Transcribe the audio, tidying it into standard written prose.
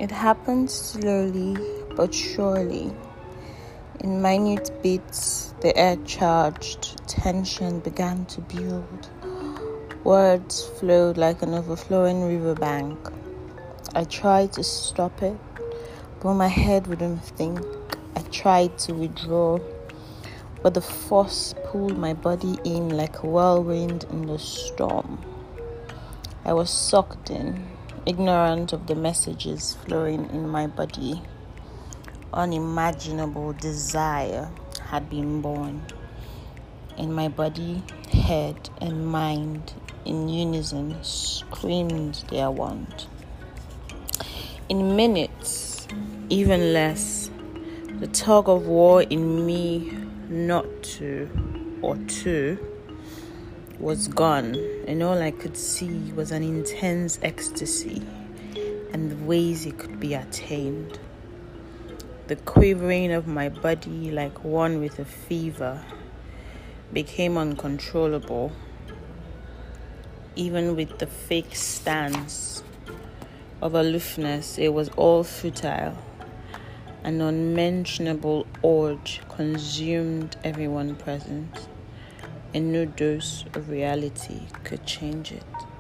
It happened slowly but surely. In minute bits, the air charged, tension began to build. Words flowed like an overflowing riverbank. I tried to stop it, but my head wouldn't think. I tried to withdraw, but the force pulled my body in like a whirlwind in the storm. I was sucked in, ignorant of the messages flowing in my body. Unimaginable desire had been born. In my body, head, and mind, in unison, screamed their want. In minutes, even less, the tug of war in me not to or to was gone, and all I could see was an intense ecstasy and the ways it could be attained. The quivering of my body, like one with a fever, became uncontrollable. Even with the fake stance of aloofness, it was all futile. An unmentionable urge consumed everyone present, and no dose of reality could change it.